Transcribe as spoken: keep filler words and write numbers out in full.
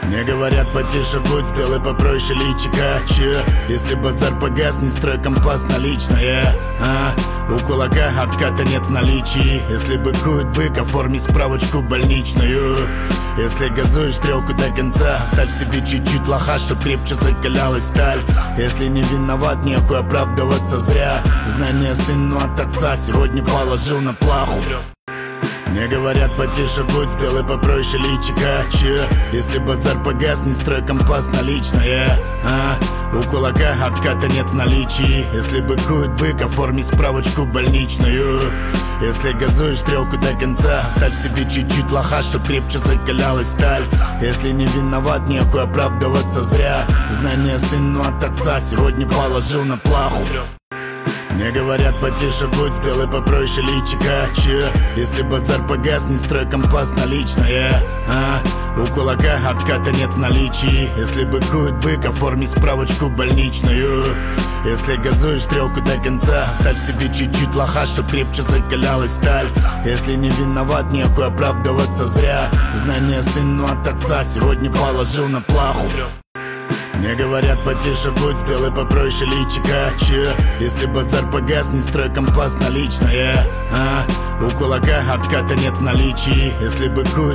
Мне говорят, потише будь, сделай попроще личика. Че? Если базар погас, не строй компас наличное. А? У кулака обката нет в наличии. Если быкует бык, оформи справочку больничную. Если газуешь стрелку до конца, оставь себе чуть-чуть лоха, чтоб крепче закалялась сталь. Если не виноват, нехуй оправдываться зря. Знание сыну от отца сегодня положил на плаху. Мне говорят, потише будь, сделай попроще личика. Че? Если базар погас, не строй компас наличное. А? У кулака обката нет в наличии. Если быкует бык, оформи справочку больничную. Если газуешь стрелку до конца, оставь себе чуть-чуть лоха, чтоб крепче закалялась сталь. Если не виноват, нехуй оправдываться зря. Знание сыну от отца сегодня положил на плаху. Мне говорят, потише будь, сделай попроще личика. Че? Если базар погас, не строй компас наличное. А? У кулака обката нет в наличии. Если быкует бык, оформи справочку больничную. Если газуешь стрелку до конца, оставь себе чуть-чуть лоха, чтоб крепче закалялась сталь. Если не виноват, нехуй оправдываться зря. Знание сыну от отца сегодня положил на плаху. Мне говорят, потише будь, сделай попроще личика. Че? Если базар погас, не строй компас наличное. А? У кулака обката нет в наличии. Если быкует